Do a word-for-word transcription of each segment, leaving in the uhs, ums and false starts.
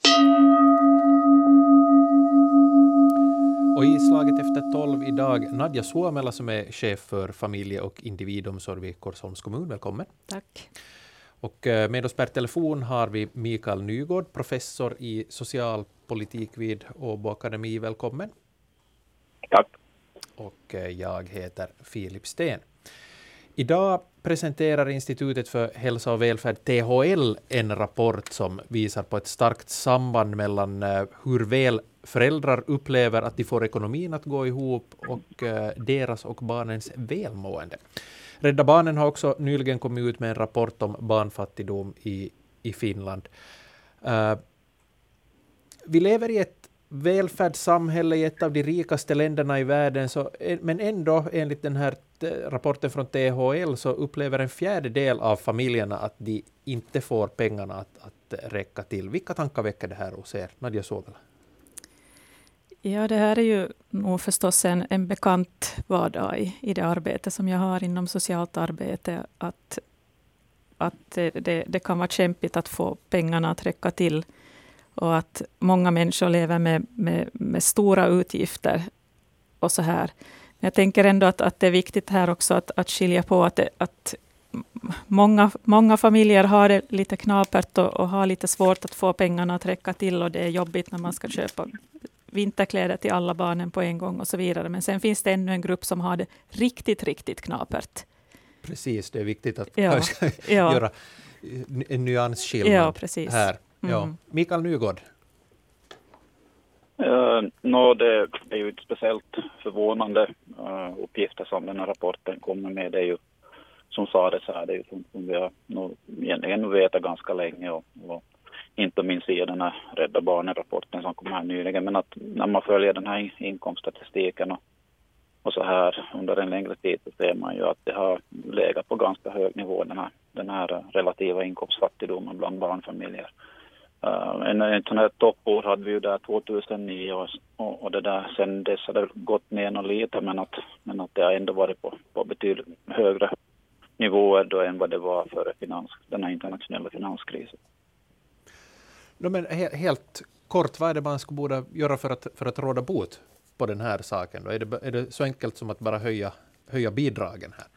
Och i slaget efter tolv idag, Nadja Suomela som är chef för familje- och individomsorg vid Korsholms kommun. Välkommen. Tack. Och med oss per telefon har vi Mikael Nygård, professor i socialpolitik vid Åbo Akademi. Välkommen. Tack. Och jag heter Filip Sten. Idag presenterar Institutet för hälsa och välfärd T H L en rapport som visar på ett starkt samband mellan hur väl föräldrar upplever att de får ekonomin att gå ihop och deras och barnens välmående. Rädda Barnen har också nyligen kommit ut med en rapport om barnfattigdom i, i Finland. Uh, vi lever i ett välfärdssamhälle i ett av de rikaste länderna i världen, så, men ändå enligt den här rapporten från T H L så upplever en fjärdedel av familjerna att de inte får pengarna att, att räcka till. Vilka tankar väcker det här hos er? Nadja Suomela. Ja, det här är ju nog förstås en, en bekant vardag i, i det arbete som jag har inom socialt arbete. Att, att det, det, det kan vara kämpigt att få pengarna att räcka till. Och att många människor lever med, med, med stora utgifter och så här. Men jag tänker ändå att, att det är viktigt här också att, att skilja på att, det, att många, många familjer har det lite knapert och, och har lite svårt att få pengarna att räcka till. Och det är jobbigt när man ska köpa vinterkläder till alla barnen på en gång och så vidare. Men sen finns det ännu en grupp som har det riktigt, riktigt knapert. Precis, det är viktigt att ja. ja. göra en nyansskillnad ja, precis. här. Ja. Mm. Mikael Nygård. Uh, no, det är ju ett speciellt förvånande uh, uppgifter som den här rapporten kommer med. Det är ju, som sa det så här, det är ju som, som vi har nog egentligen vetat ganska länge och, och inte minst i den här Rädda Barnen-rapporten som kom här nyligen. Men att när man följer den här inkomststatistiken och, och så här under en längre tid så ser man ju att det har legat på ganska hög nivå den här, den här relativa inkomstfattigdomen bland barnfamiljer. Uh, en, en sån här toppår hade vi ju där tjugohundranio och, och, och det där sen dess har det gått ner någon lite men att, men att det har ändå varit på, på betydligt högre nivåer då än vad det var före finans, den här internationella finanskrisen. No, men he- helt kort, vad är det man skulle borde göra för att, för att råda bot på den här saken? Då? Är, det, är det så enkelt som att bara höja, höja bidragen här?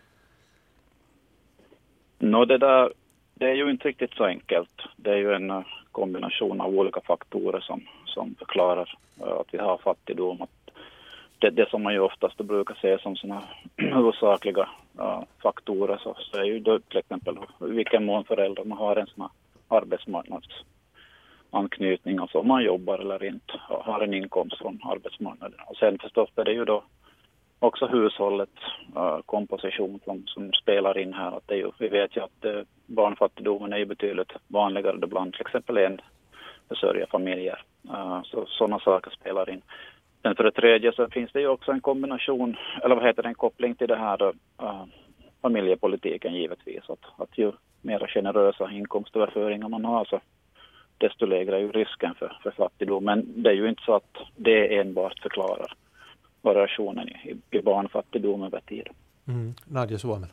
No, det, där, det är ju inte riktigt så enkelt. Det är ju en kombination av olika faktorer som, som förklarar uh, att vi har fattigdom. Att det, det som man ju oftast brukar se som såna huvudsakliga uh, faktorer så, så är ju då till exempel vilken mån föräldrarna har en sån här arbetsmarknadsanknytning, alltså om man jobbar eller inte, har en inkomst från arbetsmarknaden. Och sen förstås är det ju då också hushållets uh, komposition som, som spelar in här. Att det är ju, vi vet ju att uh, barnfattigdomen är ju betydligt vanligare bland till exempel en försörjarfamiljer. Uh, så sådana saker spelar in. Sen för det tredje så finns det ju också en kombination, eller vad heter det, en koppling till det här uh, familjepolitiken givetvis. Att, att ju mer generösa inkomstöverföringar man har så desto lägre är ju risken för, för fattigdom. Men det är ju inte så att det enbart förklarar variationen i, i barnfattigdom över tid. Mm. Nadja Suomela.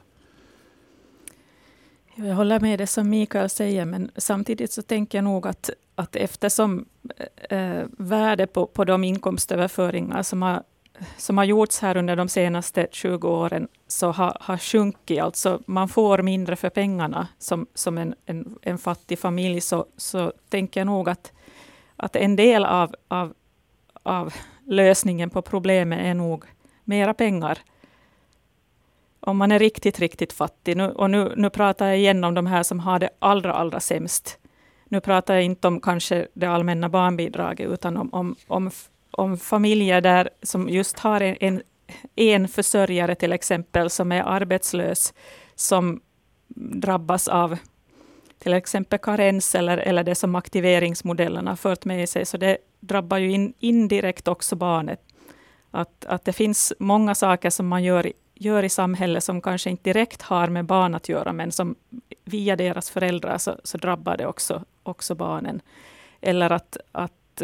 Jag håller med det som Mikael säger, men samtidigt så tänker jag nog att, att eftersom eh, värde på, på de inkomstöverföringar som har, som har gjorts här under de senaste tjugo åren så har, har sjunkit, alltså man får mindre för pengarna som, som en, en, en fattig familj, så, så tänker jag nog att, att en del av, av, av lösningen på problemet är nog mera pengar. Om man är riktigt, riktigt fattig. Nu, och nu, nu pratar jag igen om de här som har det allra, allra sämst. Nu pratar jag inte om kanske det allmänna barnbidraget utan om, om, om, om familjer där som just har en, en, en försörjare till exempel som är arbetslös, som drabbas av till exempel karens eller, eller det som aktiveringsmodellerna har fört med sig. Så det drabbar ju in, indirekt också barnet. Att, att det finns många saker som man gör, gör i samhället som kanske inte direkt har med barn att göra, men som via deras föräldrar så, så drabbar det också, också barnen. Eller att, att,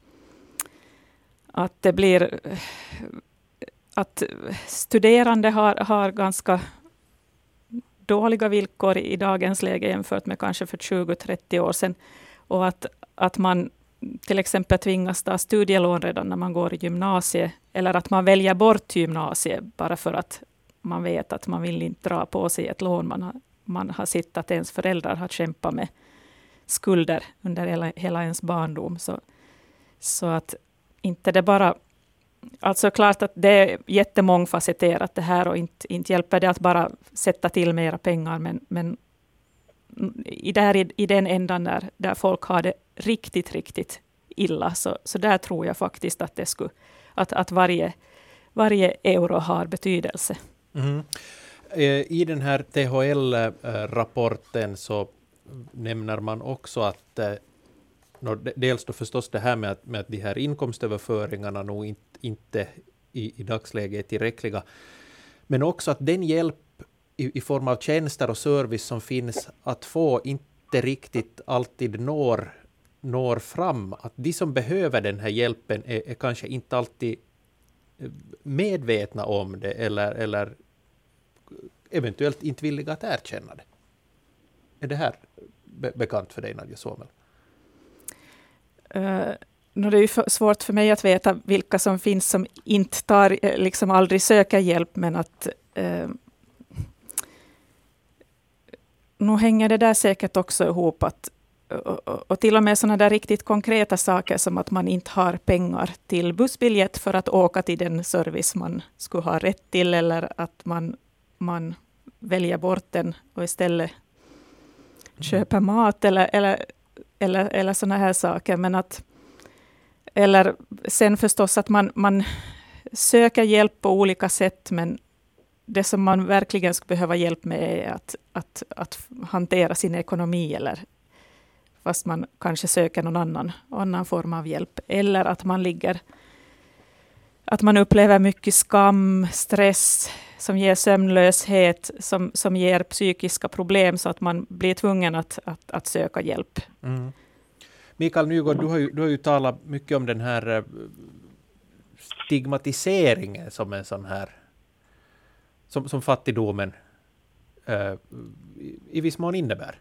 att det blir att studerande har, har ganska dåliga villkor i dagens läge jämfört med kanske för tjugo till trettio år sedan. Och att, att man till exempel tvingas ta studielån redan när man går i gymnasiet, eller att man väljer bort gymnasiet bara för att man vet att man vill inte dra på sig ett lån. Man har, man har sett att ens föräldrar har kämpat med skulder under hela, hela ens barndom. Så, så att inte det bara... Alltså klart att det är jättemångfacetterat det här och inte, inte hjälper det att bara sätta till mera pengar, men, men i, där, i, i den ändan där, där folk har det riktigt, riktigt illa, så, så där tror jag faktiskt att det skulle, att, att varje, varje euro har betydelse. Mm. I den här T H L-rapporten så nämner man också att dels då förstås det här med att, med att de här inkomstöverföringarna nog inte, inte i, i dagsläget är tillräckliga, men också att den hjälp i, i form av tjänster och service som finns att få inte riktigt alltid når, når fram. Att de som behöver den här hjälpen är, är kanske inte alltid medvetna om det eller, eller eventuellt inte villiga att erkänna det. Är det här be- bekant för dig, Nadja Suomela? Uh, no, det är ju för, svårt för mig att veta vilka som finns som inte tar, liksom aldrig söker hjälp, men att uh, nu hänger det där säkert också ihop att, och, och, och till och med sådana där riktigt konkreta saker som att man inte har pengar till bussbiljett för att åka till den service man skulle ha rätt till, eller att man, man väljer bort den och istället mm. köper mat eller, eller Eller, eller såna här saker. Men att, eller sen förstås att man, man söker hjälp på olika sätt, men det som man verkligen skulle behöva hjälp med är att, att, att hantera sin ekonomi, eller fast man kanske söker någon annan, annan form av hjälp. Eller att man ligger, att man upplever mycket skam, stress som ger sömnlöshet, som, som ger psykiska problem, så att man blir tvungen att, att, att söka hjälp. Mm. Mikael Nygård, du har, ju, du har ju talat mycket om den här stigmatiseringen som en sån här, som, som fattigdomen uh, i, i viss mån innebär.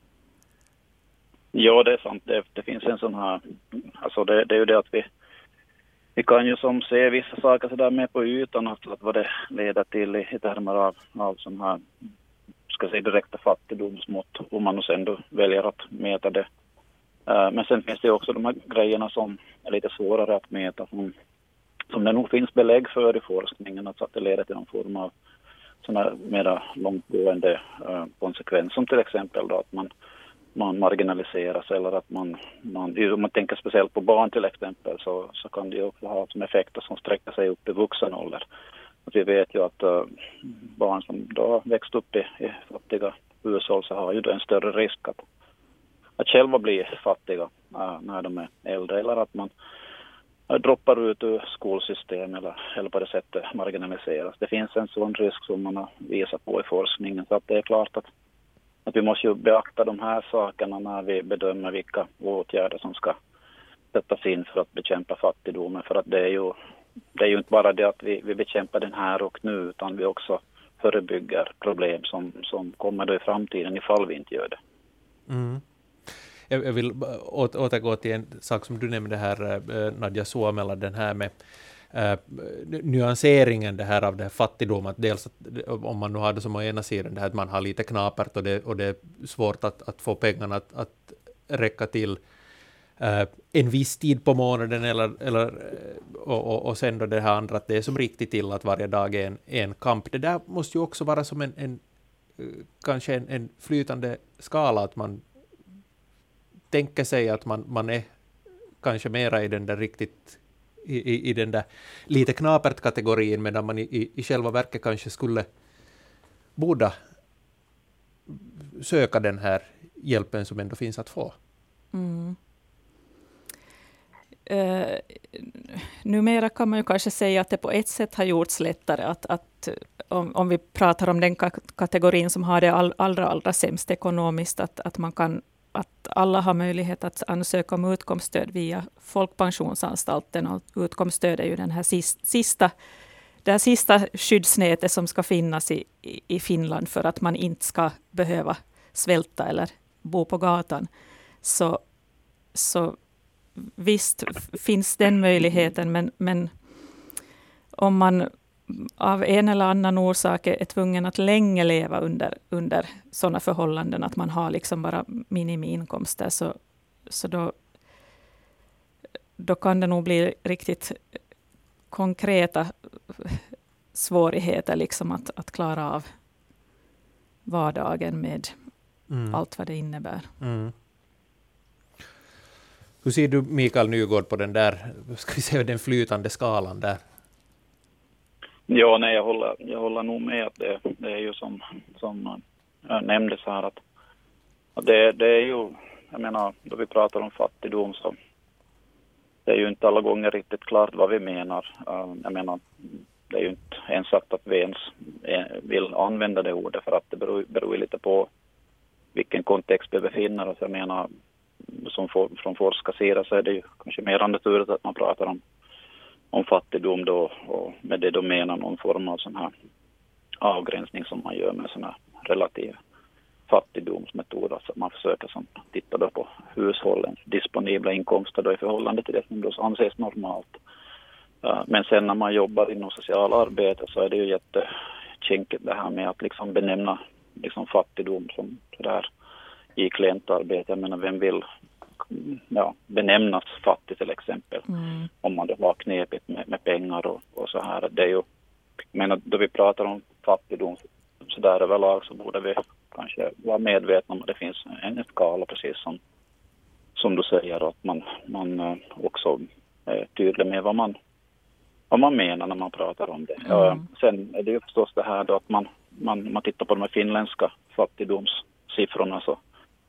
Ja, det är sant. Det, det finns en sån här, alltså det, det är ju det att vi Vi kan ju som se vissa saker så där med på ytan, att, att vad det leder till i, i termer av, av sån här, ska säga, direkta fattigdomsmått, om man sen då väljer att mäta det. Uh, men sen finns det också de här grejerna som är lite svårare att mäta, som, som det nog finns belägg för i forskningen, alltså att det leder till någon form av såna här mera långtgående uh, konsekvenser, som till exempel då att man man marginaliseras, eller att man, man, om man tänker speciellt på barn till exempel, så, så kan det ju också ha som effekter som sträcker sig upp i vuxen ålder. Att vi vet ju att uh, barn som då har växt upp i, i fattiga hushåll, så har ju då en större risk att, att själva bli fattiga uh, när de är äldre, eller att man uh, droppar ut ur skolsystem eller, eller på det sättet marginaliseras. Det finns en sån risk som man har visat på i forskningen, så att det är klart att Att vi måste ju beakta de här sakerna när vi bedömer vilka åtgärder som ska sättas in för att bekämpa fattigdomen. För att det är ju, det är ju inte bara det att vi, vi bekämpar den här och nu, utan vi också förebygger problem som, som kommer då i framtiden ifall vi inte gör det. Mm. Jag, jag vill å, återgå till en sak som du nämnde här, Nadja Suomela, den här med Uh, nyanseringen det här av det här fattigdom, att dels att, om man nu har det som å ena sidan det här att man har lite knapert och det, och det är svårt att, att få pengarna att, att räcka till uh, en viss tid på månaden, eller, eller, och, och, och sen då det här andra att det är som riktigt till att varje dag är en, en kamp. Det där måste ju också vara som en, en kanske en, en flytande skala, att man tänker sig att man, man är kanske mera i den där riktigt I, i, i den där lite knapert kategorin, medan man i, i, i själva verket kanske skulle borde söka den här hjälpen som ändå finns att få. Mm. Uh, numera kan man ju kanske säga att det på ett sätt har gjorts lättare att, att om, om vi pratar om den ka- kategorin som har det all, allra, allra sämst ekonomiskt, att, att man kan att alla har möjlighet att ansöka om utkomststöd via Folkpensionsanstalten. Och utkomststöd är ju den här sista, det här sista skyddsnätet som ska finnas i, i Finland för att man inte ska behöva svälta eller bo på gatan. Så, så visst finns den möjligheten, men, men om man av en eller annan orsak är tvungen att länge leva under, under sådana förhållanden att man har liksom bara minimiinkomster, så, så då, då kan det nog bli riktigt konkreta svårigheter liksom att, att klara av vardagen med mm. allt vad det innebär. Mm. Hur ser du, Mikael Nygård, på den där, ska vi säga, den flytande skalan där? Ja, nej, jag håller, jag håller nog med att det, det är ju som, som jag nämnde så här att, att det, det är ju, jag menar, då vi pratar om fattigdom så det är ju inte alla gånger riktigt klart vad vi menar. Jag menar, det är ju inte ens sagt att vi ens vill använda det ordet, för att det beror, beror lite på vilken kontext vi befinner oss. Jag menar, som for, från forskarsidan så är det ju kanske mer naturligt att man pratar om, om fattigdom då, och med det då menar någon form av sån här avgränsning som man gör med såna relativ fattigdomsmetod. Alltså man försöker som titta då på hushållens disponibla inkomster då i förhållande till det som då anses normalt. Men sen när man jobbar inom socialarbete så är det ju jättekinkigt det här med att liksom benämna liksom fattigdom som sådär i klientarbete. Jag menar, vem vill ja, benämnas fattig till exempel? Mm. Om man då har knepigt med, med pengar och, och så här. Det är ju, jag menar, då vi pratar om fattigdom så där överlag så borde vi kanske vara medvetna om att det finns en skala, precis som, som du säger, att man, man också är tydlig med vad man, vad man menar när man pratar om det. Mm. Ja, sen är det ju förstås det här då att man, man, man tittar på de här finländska fattigdomssiffrorna så,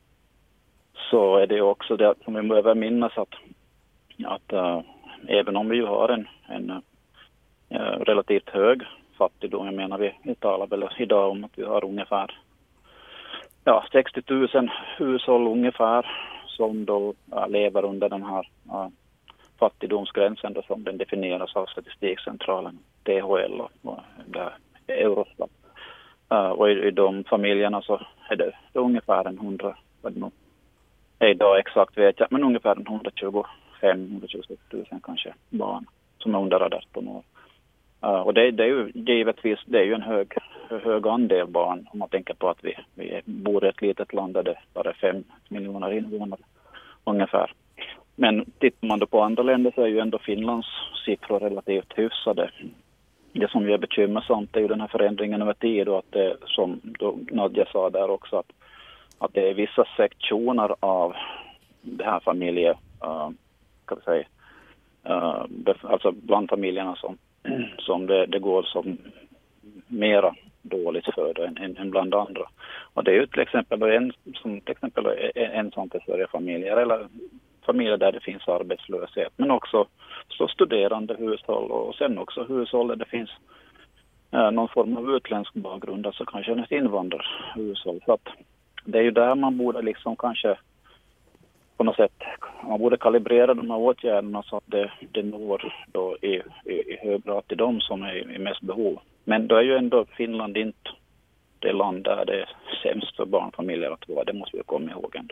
så är det ju också det som vi behöver minnas att, att äh, även om vi ju har en, en äh, relativt hög fattigdom, jag menar vi, vi talar väl idag om att vi har ungefär ja, sextio tusen hushåll ungefär som då äh, lever under den här äh, fattigdomsgränsen då, som den definieras av Statistikcentralen, T H L och, och där, Eurostat. Uh, och i, i de familjerna så är det, det är ungefär en hundra, vad det nu är idag exakt vet jag, men ungefär en hundratjugofem till hundratjugosex tusen kanske barn som är under arton år. Uh, och det, det är ju givetvis det är ju en hög, hög andel barn om man tänker på att vi, vi bor i ett litet land där det bara är fem miljoner invånare ungefär. Men tittar man då på andra länder så är ju ändå Finlands siffror relativt hyfsade. Det som är bekymmersamt är ju den här förändringen över tid och att det, som då Nadja sa där också, att, att det är vissa sektioner av det här familje, uh, kan vi säga, uh, alltså bland familjerna som, som det, det går som mera dåligt för än, än, än bland andra. Och det är ju till exempel en, som till exempel ensamförsörjarfamiljer eller familjer där det finns arbetslöshet, men också så studerande hushåll och sen också hushåll där det finns eh, någon form av utländsk bakgrund, alltså kanske ett invandrarhushåll. Så att det är ju där man borde liksom kanske på något sätt, man borde kalibrera de här åtgärderna så att det, det når då i, i, i hög grad till de som är i mest behov. Men då är ju ändå Finland inte det land där det är sämst för barnfamiljer att vara, det måste vi komma ihåg ändå.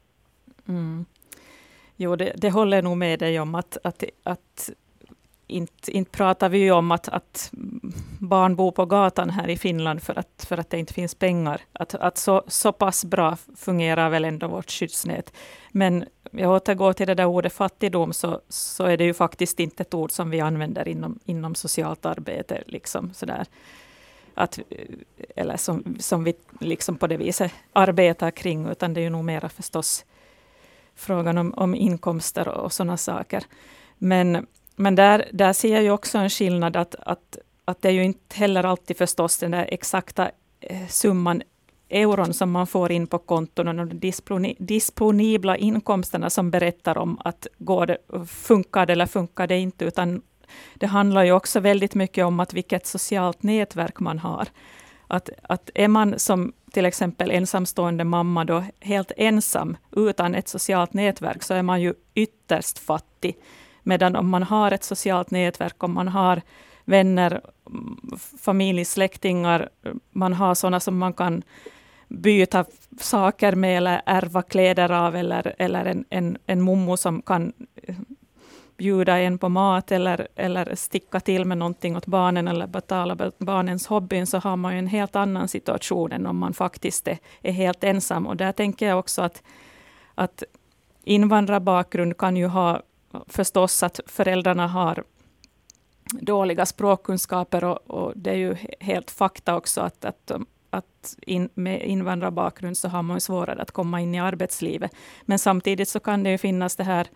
Mm. Jo, det, det håller nog med dig om att, att, att inte, inte pratar vi om att, att barn bor på gatan här i Finland för att, för att det inte finns pengar. Att, att så, så pass bra fungerar väl ändå vårt skyddsnät. Men jag återgår till det där ordet fattigdom, så, så är det ju faktiskt inte ett ord som vi använder inom, inom socialt arbete. Liksom, sådär. Att, eller som, som vi liksom på det viset arbetar kring, utan det är ju nog mera förstås frågan om, om inkomster och, och sådana saker. Men, men där, där ser jag ju också en skillnad att, att, att det är ju inte heller alltid förstås den där exakta eh, summan euron som man får in på konton och de disponi, disponibla inkomsterna som berättar om att går det, funkar det eller funkar det inte, utan det handlar ju också väldigt mycket om att vilket socialt nätverk man har. Att, att är man som till exempel ensamstående mamma då helt ensam utan ett socialt nätverk, så är man ju ytterst fattig. Medan om man har ett socialt nätverk, om man har vänner, familj, släktingar, man har sådana som man kan byta saker med eller ärva kläder av, eller, eller en, en, en mommo som kan bjuda en på mat eller, eller sticka till med någonting åt barnen eller betala barnens hobbyn, så har man ju en helt annan situation än om man faktiskt är, är helt ensam. Och där tänker jag också att, att invandrarbakgrund kan ju ha förstås att föräldrarna har dåliga språkkunskaper, och, och det är ju helt fakta också att, att, att in, med invandrarbakgrund så har man ju svårare att komma in i arbetslivet. Men samtidigt så kan det ju finnas det här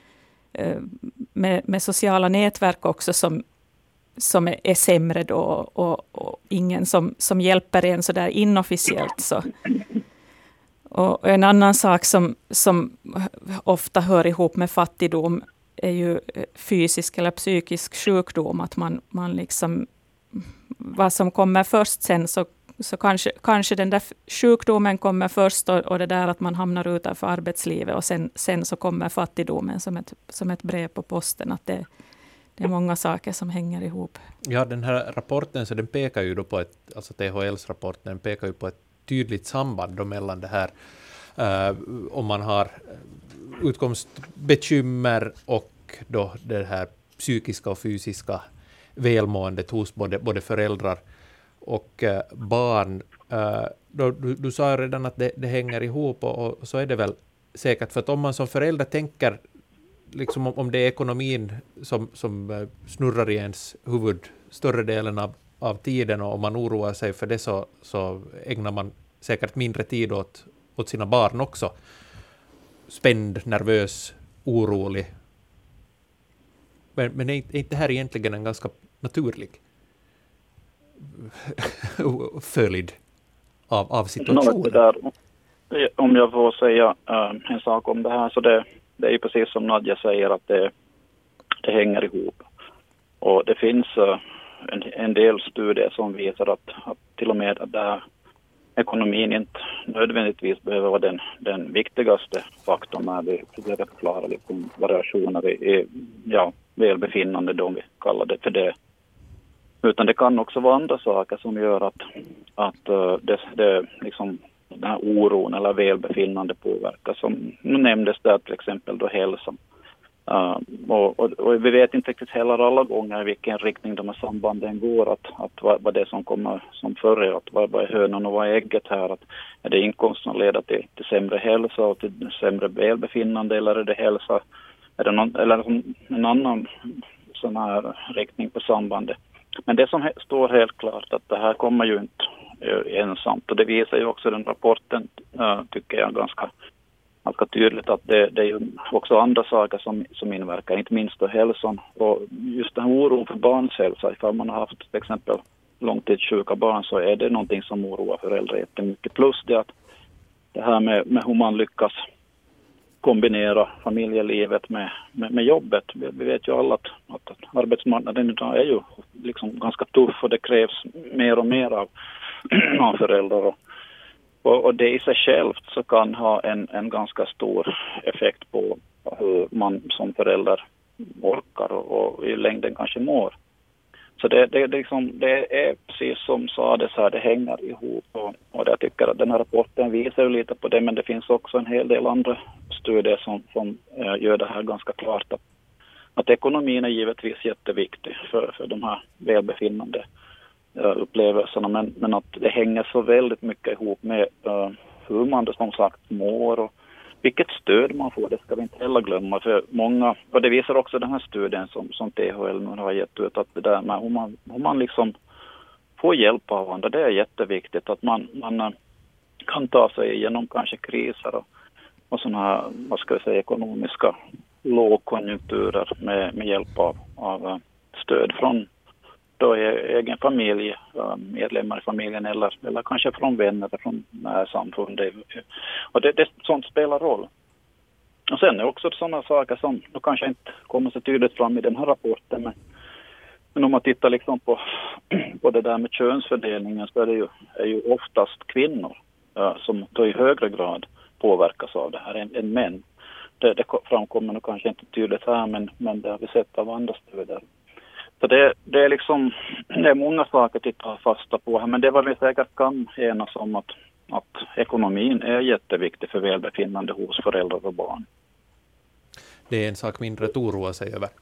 Med, med sociala nätverk också som, som är, är sämre då, och, och ingen som, som hjälper en så där inofficiellt. Så. Och en annan sak som, som ofta hör ihop med fattigdom är ju fysisk eller psykisk sjukdom. Att man, man liksom, vad som kommer först sen, så, så kanske, kanske den där sjukdomen kommer först, och, och det där att man hamnar utanför arbetslivet, och sen, sen så kommer fattigdomen som ett, som ett brev på posten. Att det, det är många saker som hänger ihop. Ja, den här rapporten, så den pekar ju då på ett, alltså T H L:s rapport, den pekar ju på ett tydligt samband då mellan det här uh, om man har utkomstbekymmer och då det här psykiska och fysiska välmåendet hos både, både föräldrar och uh, barn. Uh, då, du, du sa redan att det, det hänger ihop, och, och så är det väl säkert, för att om man som förälder tänker liksom om, om det är ekonomin som, som uh, snurrar i ens huvud större delen av, av tiden, och om man oroar sig för det, så, så ägnar man säkert mindre tid åt, åt sina barn också. Spänd, nervös, orolig. Men, men är inte det här egentligen en ganska naturlig följd av, av situationen? Där, om jag får säga uh, en sak om det här, så det, det är ju precis som Nadja säger, att det, det hänger ihop. Och det finns uh, en, en del studier som visar att, att till och med att det här ekonomin inte nödvändigtvis behöver vara den, den viktigaste faktorn när vi försöker förklara liksom variationer i, i ja, välbefinnande, då vi kallar det för det. Utan det kan också vara andra saker som gör att, att uh, det, det, liksom, den här oron eller välbefinnande påverkar. Som nämndes där till exempel då hälsan. Uh, och, och, och vi vet inte riktigt heller alla gånger i vilken riktning de här sambanden går. Att, att vad, vad det som kommer som förr, att vad, vad är hönan och vad är ägget här? Att, är det inkomst som leder till, till sämre hälsa och till sämre välbefinnande, eller är det hälsa? Är det någon, eller en annan sån här riktning på sambandet? Men det som he- står helt klart, att det här kommer ju inte uh, ensamt. Och det visar ju också den rapporten, uh, tycker jag, ganska ganska tydligt, att det, det är ju också andra saker som, som inverkar, inte minst då hälsan. Och just den här oron för barns hälsa, ifall man har haft till exempel långtidssjuka barn, så är det någonting som oroar föräldrar jättemycket. Plus det att det här med, med hur man lyckas kombinera familjelivet med, med, med jobbet. Vi, vi vet ju alla att, att arbetsmarknaden idag är ju liksom ganska tuff, och det krävs mer och mer av, av föräldrar. Och, och, och det i sig självt så kan ha en, en ganska stor effekt på hur man som förälder orkar och, och i längden kanske mår. Så det, det, det, liksom, det är precis som sades här, det hänger ihop. Och, och jag tycker att den här rapporten visar ju lite på det, men det finns också en hel del andra studier som, som äh, gör det här ganska klart. Att, att ekonomin är givetvis jätteviktig för, för de här välbefinnande äh, upplevelserna, men, men att det hänger så väldigt mycket ihop med äh, hur man det som sagt mår och vilket stöd man får, det ska vi inte heller glömma. För många, och det visar också den här studien som, som T H L nu har gett ut, att det där med hur man, hur man liksom får hjälp av andra, det är jätteviktigt. Att man, man kan ta sig igenom kanske kriser och, och sådana här, vad ska jag säga, ekonomiska lågkonjunkturer med, med hjälp av, av stöd från då egen familj, medlemmar i familjen eller, eller kanske från vänner från samfund. Och det, det, sånt spelar roll. Och sen är det också sådana saker som då kanske inte kommer så tydligt fram i den här rapporten. Men, men om man tittar liksom på, på det där med könsfördelningen, så är det ju, är ju oftast kvinnor ja, som då i högre grad påverkas av det här än, än män. Det, det framkommer nog kanske inte tydligt här, men, men det har vi sett av andra studier. Så det, det är liksom, det är många saker att ta fasta på här, men det var vi säkert kan enas om att, att ekonomin är jätteviktig för välbefinnande hos föräldrar och barn. Det är en sak mindre att oroa sig över.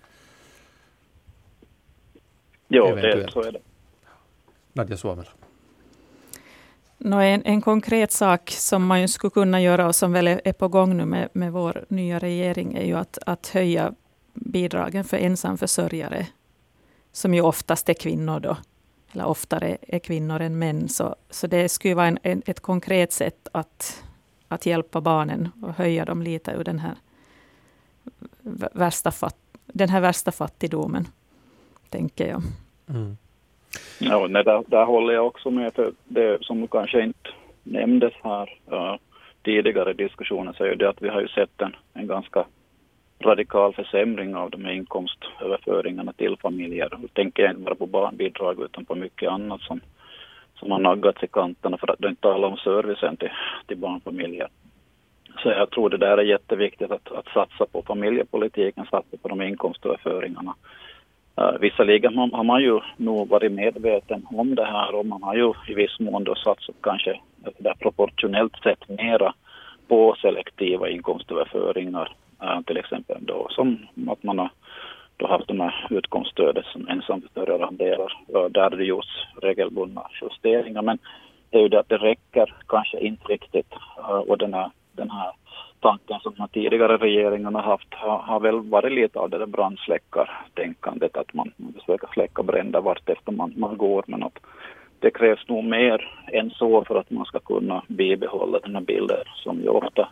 Ja, det, så är det. Nadja Suomela. No, en, en konkret sak som man ju skulle kunna göra och som väl är, är på gång nu med, med vår nya regering är ju att, att höja bidragen för ensamförsörjare, som ju oftast är kvinnor då, eller oftare är kvinnor än män. Så, så det skulle vara en, en, ett konkret sätt att, att hjälpa barnen och höja dem lite ur den här värsta, fatt, den här värsta fattigdomen, tänker jag. Mm. Ja, nej, där, där håller jag också med, för det som kanske inte nämndes här uh, tidigare i diskussionen, så är det att vi har ju sett en, en ganska radikal försämring av de här inkomstöverföringarna till familjer. Jag tänker inte bara på barnbidrag utan på mycket annat som, som har naggats i kanterna, för att inte tala om servicen till, till barnfamiljer. Så jag tror det där är jätteviktigt att, att satsa på familjepolitiken, satsa på de inkomstöverföringarna. Uh, visserligen har, har man ju nog varit medveten om det här, och man har ju i viss mån då satsat kanske där proportionellt sett mera på selektiva inkomstöverföringar. Uh, till exempel då, som att man har då haft de här utkomststödet som ensamförsörjarandelar. Uh, där har det gjorts regelbundna justeringar, men det är ju det att det räcker kanske inte riktigt. Uh, och den här, den här tanken som de tidigare regeringarna har haft har, har väl varit lite av det där brandsläckar-tänkandet, att man försöker släcka bränder vart efter man, man går, men att det krävs nog mer än så för att man ska kunna bibehålla den här bilden som ju ofta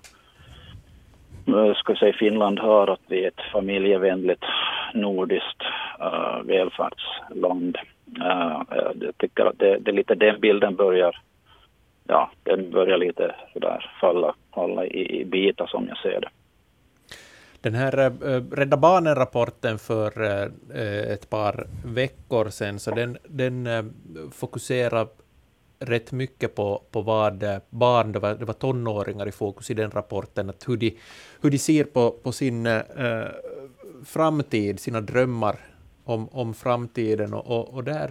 ska säga Finland har, att vi är ett familjevänligt nordiskt uh, välfärdsland. Uh, jag tycker att det, det är lite den bilden börjar ja, den börjar lite sådär falla, falla i, i bitar som jag ser det. Den här äh, Rädda Barnen-rapporten för äh, ett par veckor sedan, så den, den äh, fokuserar rätt mycket på, på vad barn, det var, det var tonåringar i fokus i den rapporten, att hur de, hur de ser på, på sin äh, framtid, sina drömmar om, om framtiden, och, och, och där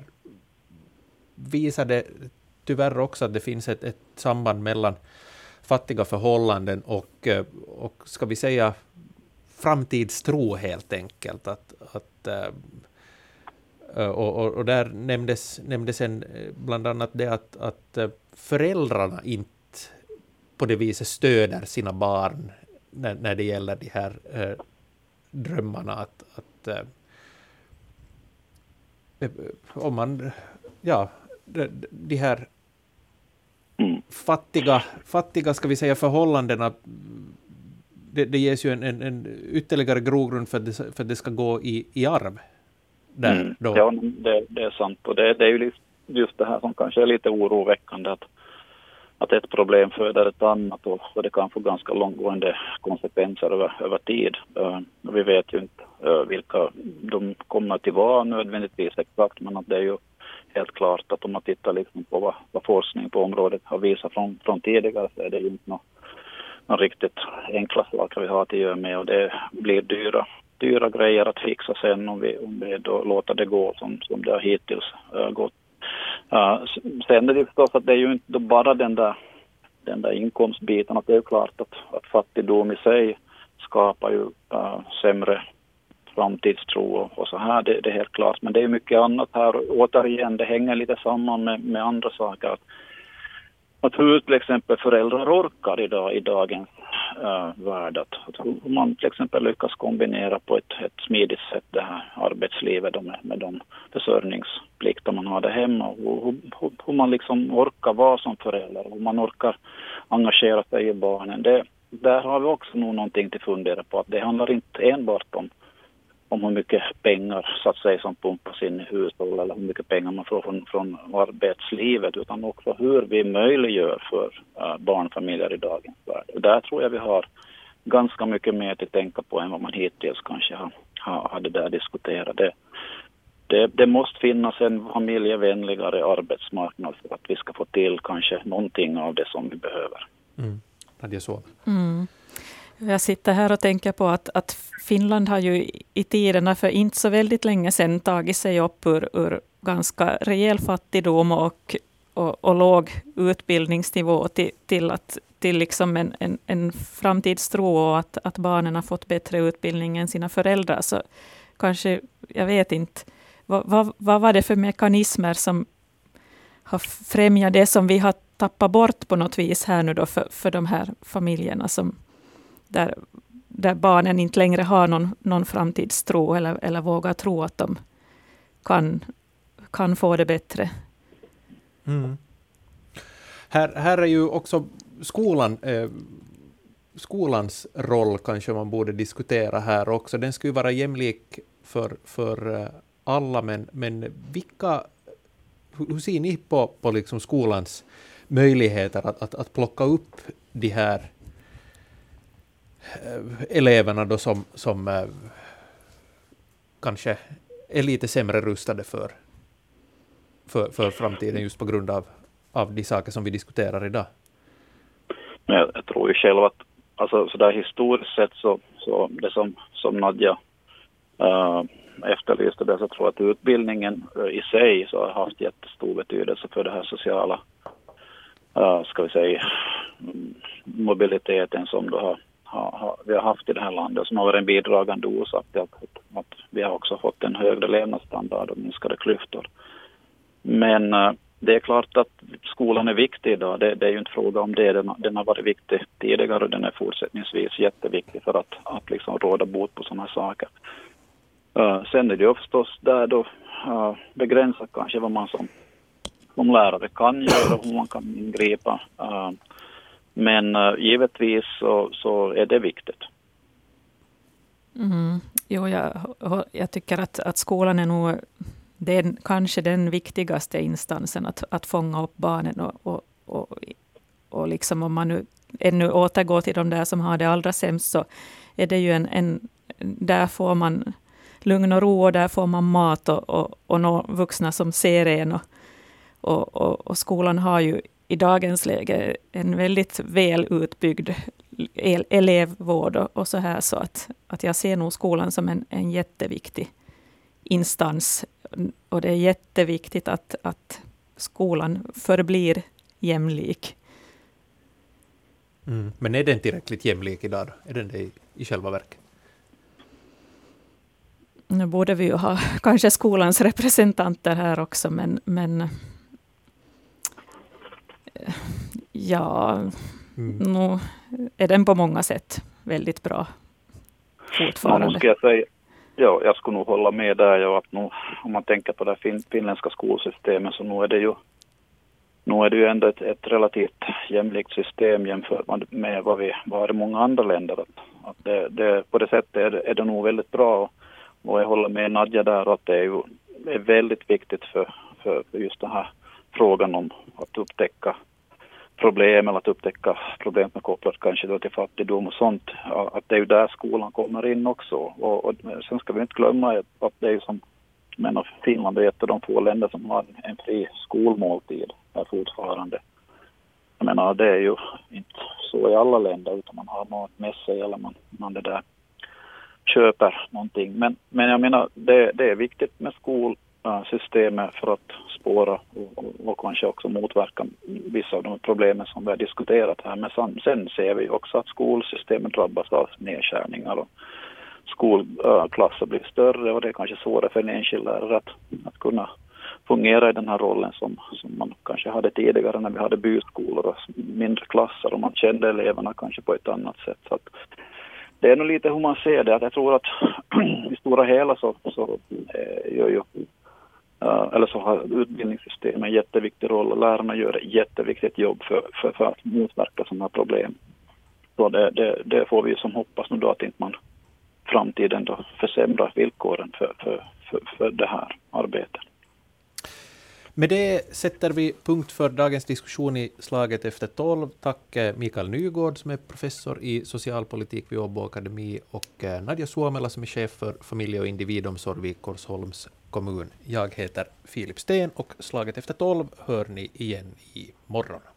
visar det tyvärr också att det finns ett, ett samband mellan fattiga förhållanden och, och ska vi säga framtidstro helt enkelt. Att, att, och, och, och där nämndes, nämndes en, bland annat det att, att föräldrarna inte på det viset stöder sina barn när, när det gäller de här eh, drömmarna. Att, att eh, om man, ja, de, de här fattiga, fattiga ska vi säga förhållandena, det, det ges ju en, en, en ytterligare grogrund för att det, för att det ska gå i, i arv. Där, mm. då. Ja, det, det är sant. Och det, det är ju just det här som kanske är lite oroväckande, att, att ett problem föder ett annat, och, och det kan få ganska långgående konsekvenser över, över tid. Uh, vi vet ju inte uh, vilka de kommer till vara nödvändigtvis exakt, men att det är ju helt klart att om man tittar liksom på vad, vad forskning på området har visat från, från tidigare, så är det ju inte någon, någon riktigt enkla saker vi har att göra med, och det blir dyra, dyra grejer att fixa sen om vi, om vi då låter det gå som, som det har hittills uh, gått. Uh, sen är det förstås att det är ju inte bara den där, den där inkomstbiten, att det är ju klart att, att fattigdom i sig skapar ju uh, sämre framtidstro och, och så här, det, det är helt klart. Men det är mycket annat här, och återigen, det hänger lite samman med, med andra saker. Att, att hur till exempel föräldrar orkar idag i dagens äh, värld. Att, att hur man till exempel lyckas kombinera på ett, ett smidigt sätt det här arbetslivet med, med de försörjningsplikter man har där hemma. Och hur, hur, hur man liksom orkar vara som förälder, hur man orkar engagera sig i barnen. Det, där har vi också nog någonting till fundera på. Att det handlar inte enbart om om hur mycket pengar så att säga som pumpas in i hushåll, eller hur mycket pengar man får från, från arbetslivet, utan också hur vi möjliggör för uh, barnfamiljer i dagens värld. Och där tror jag vi har ganska mycket mer att tänka på än vad man hittills kanske har, har, hade där diskuterat. Det, det, det måste finnas en familjevänligare arbetsmarknad för att vi ska få till kanske någonting av det som vi behöver. Mm. Nadja Suomela. Mm. Jag sitter här och tänker på att, att Finland har ju i tiderna för inte så väldigt länge sedan tagit sig upp ur, ur ganska rejäl fattigdom och, och, och låg utbildningsnivå till, till, att, till liksom en, en, en framtidstro och att, att barnen har fått bättre utbildning än sina föräldrar. Så kanske, jag vet inte, vad, vad, vad var det för mekanismer som har främjat det som vi har tappat bort på något vis här nu då för, för de här familjerna som där, där barnen inte längre har någon, någon framtidstro eller, eller vågar tro att de kan, kan få det bättre. Mm. Här, här är ju också skolan, eh, skolans roll kanske man borde diskutera här också. Den skulle vara jämlik för, för eh, alla, men, men vilka, hur, hur ser ni på, på liksom skolans möjligheter att, att, att plocka upp de här eh, eleverna då som, som eh, kanske är lite sämre rustade för, för, för framtiden just på grund av, av de saker som vi diskuterar idag? Men jag, jag tror ju själv att alltså, så där historiskt sett så, så det som, som Nadja uh, efterlyste det, så jag tror att utbildningen uh, i sig så har haft jättestor betydelse för det här sociala uh, ska vi säga mobiliteten som då har, har, har, vi har haft i det här landet, som har varit en bidragande orsak till att, att vi har också fått en högre levnadsstandard och minskade klyftor. Men uh, det är klart att skolan är viktig idag. Det, det är ju inte fråga om det. Den, den har varit viktig tidigare och den är fortsättningsvis jätteviktig för att, att liksom råda bot på sådana saker. Uh, sen är det ju förstås där då uh, begränsat kanske vad man som, som lärare kan göra, hur man kan ingripa. Uh, men uh, givetvis så, så är det viktigt. Mm. Jo, jag, jag tycker att, att skolan är nog den, kanske den viktigaste instansen att, att fånga upp barnen och, och, och, och liksom om man nu ännu återgår till de där som har det allra sämst, så är det ju en, en där får man lugn och ro och där får man mat och, och, och nå vuxna som ser en och, och, och, och skolan har ju i dagens läge en väldigt väl utbyggd elevvård och, och så här, så att, att jag ser nog skolan som en, en jätteviktig instans. Och det är jätteviktigt att, att skolan förblir jämlik. Mm. Men är den tillräckligt jämlik idag då? Är den det i, i själva verket? Nu borde vi ju ha kanske skolans representanter här också, men, men ja, mm. nu är den på många sätt väldigt bra fortfarande. Ja, ska jag säga. Ja, jag skulle nog hålla med där. Ja, att nu, om man tänker på det fin- finländska skolsystemet, så nu är det ju, nu är det ju ändå ett, ett relativt jämlikt system jämfört med vad vi har i många andra länder. Att, att det, det, på det sättet är det, är det nog väldigt bra. Och, och jag håller med Nadja där att det är, ju, är väldigt viktigt för, för, för just den här frågan om att upptäcka problem eller att upptäcka problem med kopplat kanske då till fattigdom och sånt, att det är ju där skolan kommer in också. Och, och sen ska vi inte glömma att det är ju som, menar, Finland är ett av de få länder som har en fri skolmåltid här fortfarande. Jag menar, det är ju inte så i alla länder, utan man har mat med sig eller man, man det där köper någonting. Men, men jag menar, det, det är viktigt med skolsystemet för att spåra och, och, och kanske också motverka vissa av de problemen som vi har diskuterat här. Men sen, sen ser vi också att skolsystemet drabbas av nedskärningar och skolklasser blir större, och det är kanske svårare för en enskild lärare att, att kunna fungera i den här rollen som, som man kanske hade tidigare när vi hade byskolor och mindre klasser, och man kände eleverna kanske på ett annat sätt. Så att det är nog lite hur man ser det. Att jag tror att i stora hela så, så eh, gör ju Uh, eller så har utbildningssystemet en jätteviktig roll, och lärarna gör ett jätteviktigt jobb för, för, för att motverka sådana här problem. Så det, det, det får vi som hoppas nu då, att inte man framtiden då försämrar villkoren för, för, för, för det här arbetet. Med det sätter vi punkt för dagens diskussion i Slaget efter tolv. Tack Mikael Nygård som är professor i socialpolitik vid Åbo Akademi och Nadja Suomela som är chef för familje- och individomsorg vid Korsholms kommun. Jag heter Filip Sten och Slaget efter tolv hör ni igen i morgon.